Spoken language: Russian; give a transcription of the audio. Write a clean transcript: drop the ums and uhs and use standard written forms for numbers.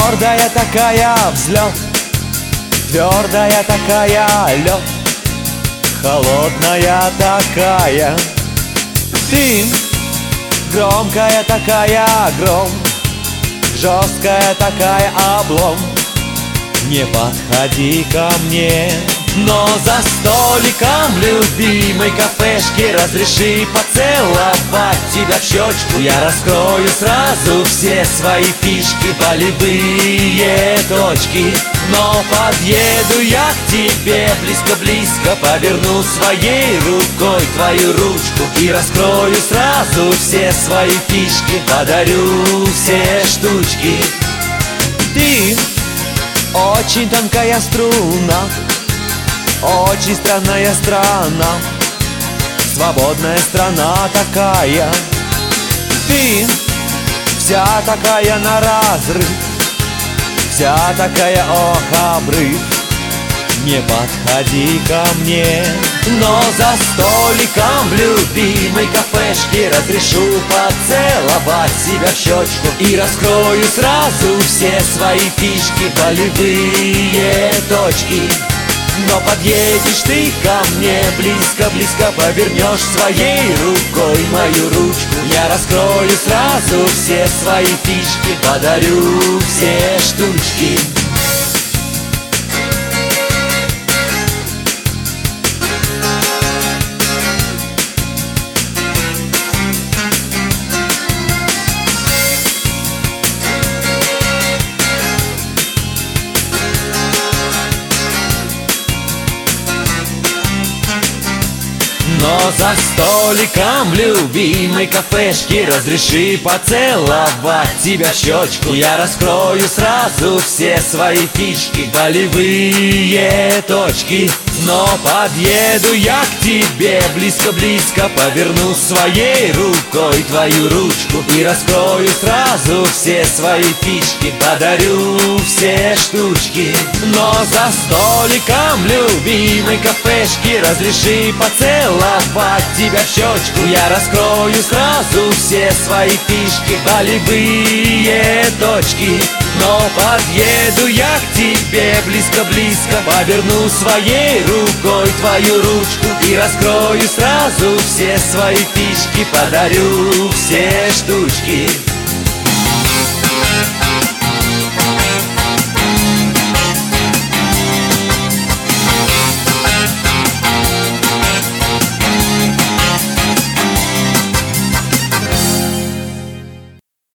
Твердая такая взлет, твердая такая лед, холодная такая дым, громкая такая гром, жесткая такая облом. Не подходи ко мне, но за столиком любимой кафешки разреши поцеловать тебя в щечку. Я раскрою сразу все свои фишки, болевые точки. Но подъеду я к тебе близко-близко, поверну своей рукой твою ручку и раскрою сразу все свои фишки, подарю все штучки. Ты очень тонкая струна, очень странная страна, свободная страна такая. Ты вся такая на разрыв, вся такая, ох, обрыв. Не подходи ко мне, но за столиком в любимой кафешке разрешу поцеловать себя в щечку и раскрою сразу все свои фишки, болевые точки. Но подъедешь ты ко мне близко-близко, повернешь своей рукой мою ручку. Я раскрою сразу все свои фишки, подарю все штучки. Но за столиком в любимой кафешке разреши поцеловать тебя в щечку. Я раскрою сразу все свои фишки, болевые точки. Но подъеду я к тебе близко-близко, поверну своей рукой твою ручку и раскрою сразу все свои фишки, подарю все штучки. Но за столиком в любимой кафешке разреши поцеловать тебя в щечку. Я раскрою сразу все свои фишки, болевые точки. Но подъеду я к тебе близко-близко, поверну своей рукой твою ручку и раскрою сразу все свои фишки, подарю все штучки.